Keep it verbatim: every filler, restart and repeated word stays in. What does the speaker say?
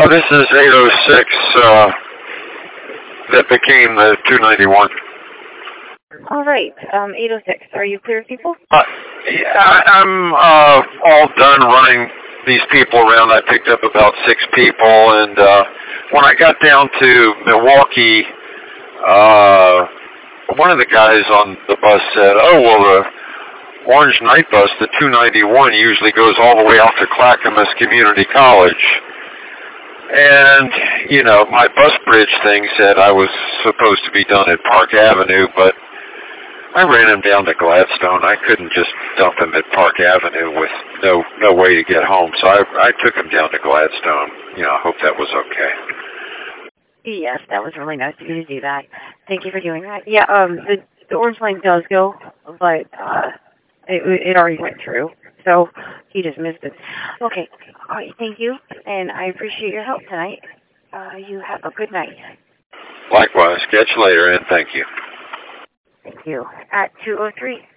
Uh, this is eight oh six, uh, that became the two ninety-one. All right, um, eight oh six. Are you clear, people? Uh, yeah, I, I'm uh, all done running these people around. I picked up about six people, and uh, when I got down to Milwaukee, uh, one of the guys on the bus said, oh, well, the Orange Night Bus, the two ninety-one, usually goes all the way out to Clackamas Community College. And, you know, my bus bridge thing said I was supposed to be done at Park Avenue, but I ran him down to Gladstone. I couldn't just dump him at Park Avenue with no no way to get home. So I, I took him down to Gladstone. You know, I hope that was okay. Yes, that was really nice of you to do that. Thank you for doing that. Yeah, um, the, the Orange Line does go, but uh, it, it already went through. So he just missed it. Okay. All right, thank you, and I appreciate your help tonight. Uh, you have a good night. Likewise. Catch you later, and thank you. Thank you. At two oh three.